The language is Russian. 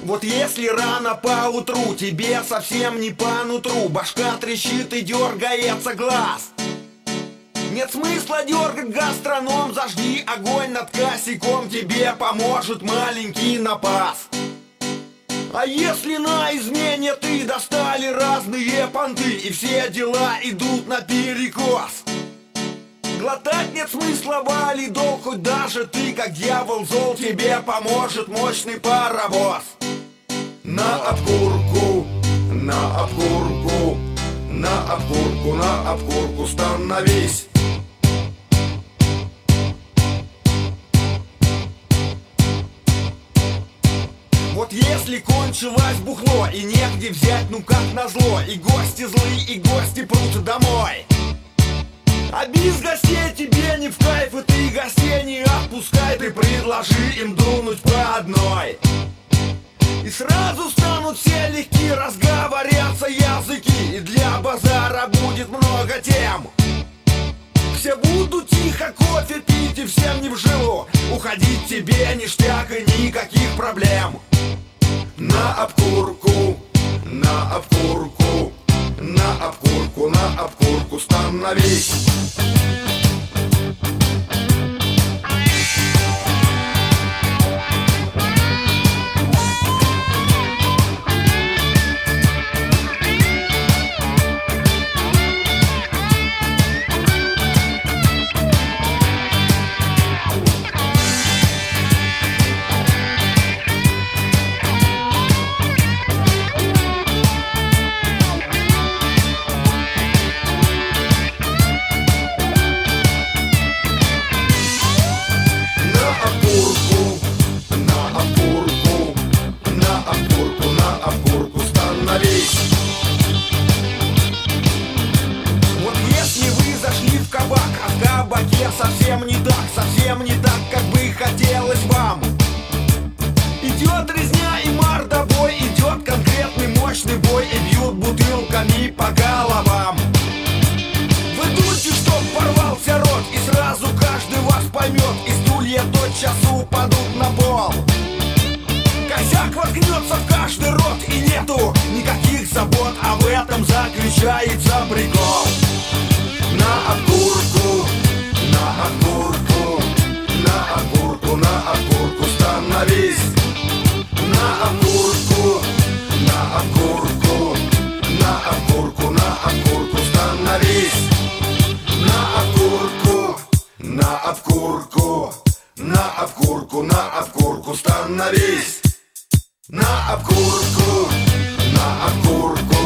Вот если рано поутру тебе совсем не по нутру, башка трещит и дергается глаз, нет смысла дергать гастроном, зажги огонь над косяком, тебе поможет маленький напас. А если на измене ты достали разные понты и все дела идут наперекос, глотать нет смысла валидол, хоть даже ты как дьявол зол, тебе поможет мощный паровоз. На обкурку, на обкурку, на обкурку, на обкурку становись. Вот если кончилось бухло и негде взять, ну как назло, и гости злые, и гости прут домой, а без гостей тебе не в кайф, и ты гостей не отпускай, ты предложи им дунуть по одной. И сразу станут все легки, разговорятся языки, и для базара будет много тем. Все будут тихо кофе пить и всем не вжилу, уходить тебе ништяк и никаких проблем. На обкурку, на обкурку, на обкурку, на обкурку становись. Совсем не так, как бы хотелось вам. Идет резня и мордобой, идет конкретный мощный бой, и бьют бутылками по головам. Вы дуйте, чтоб порвался рот, и сразу каждый вас поймет, и стулья тотчас упадут на пол. Косяк воткнется в каждый рот, и нету никаких забот, а в этом заключается прикол. На обкурку, на обкурку, на обкурку, на обкурку становись. На обкурку, на обкурку, на обкурку, на обкурку становись. На обкурку, на обкурку, на обкурку, на обкурку становись. На обкурку, на обкурку.